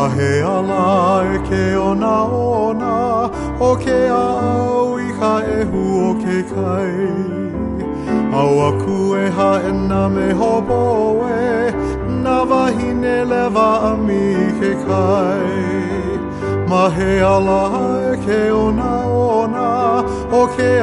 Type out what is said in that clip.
he ala e ke ona ona o ke au I ka ehu o ke kai Au aku e haena me hopo e Na wahine lewa a mi ke kai Ma he ala e ke ona ona o ke